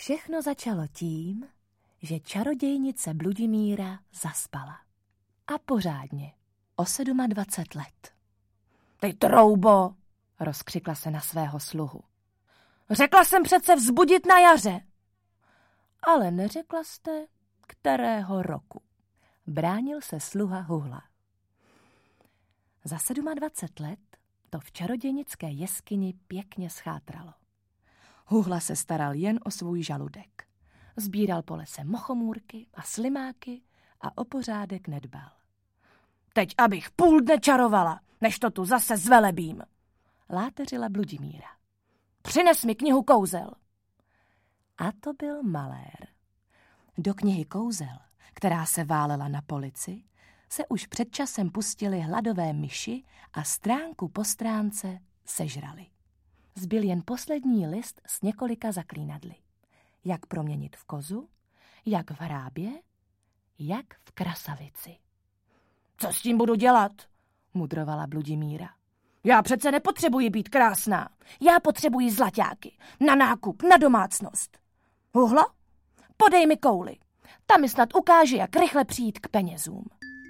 Všechno začalo tím, že čarodějnice Bludimíra zaspala. A pořádně, o 27 let. Ty troubo, rozkřikla se na svého sluhu. Řekla jsem přece vzbudit na jaře. Ale neřekla jste, kterého roku. Bránil se sluha Huhla. Za 27 let to v čarodějnické jeskyni pěkně schátralo. Huhla se staral jen o svůj žaludek. Sbíral po lese mochomůrky a slimáky a o pořádek nedbal. Teď abych půl dne čarovala, než to tu zase zvelebím, láteřila Bludimíra. Přines mi knihu kouzel. A to byl malér. Do knihy kouzel, která se válela na polici, se už před časem pustily hladové myši a stránku po stránce sežrali. Zbyl jen poslední list s několika zaklínadly. Jak proměnit v kozu, jak v hrábě, jak v krasavici. Co s tím budu dělat? Mudrovala Bludimíra. Já přece nepotřebuji být krásná. Já potřebuji zlaťáky. Na nákup, na domácnost. Huhlo? Podej mi kouli. Ta mi snad ukáže, jak rychle přijít k penězům.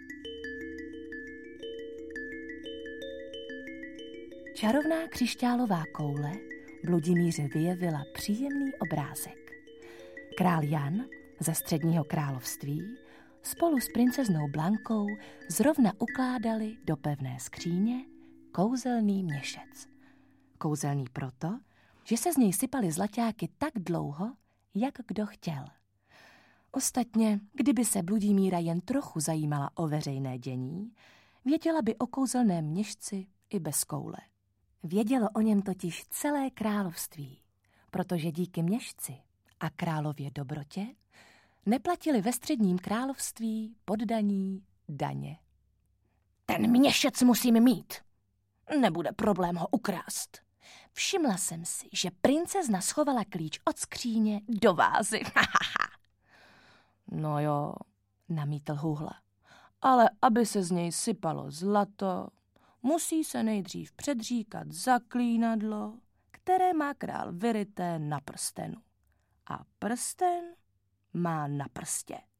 Čarovná křišťálová koule Bludimíře vyjevila příjemný obrázek. Král Jan ze Středního království spolu s princeznou Blankou zrovna ukládali do pevné skříně kouzelný měšec. Kouzelný proto, že se z něj sypaly zlaťáky tak dlouho, jak kdo chtěl. Ostatně, kdyby se Bludimíra jen trochu zajímala o veřejné dění, věděla by o kouzelném měšci i bez koule. Vědělo o něm totiž celé království, protože díky měšci a králově dobrotě neplatili ve Středním království poddaní daně. Ten měšec musím mít. Nebude problém ho ukrást. Všimla jsem si, že princezna schovala klíč od skříně do vázy. No jo, namítl Huhla. Ale aby se z něj sypalo zlato, musí se nejdřív předříkat zaklínadlo, které má král vyryté na prstenu. A prsten má na prstě.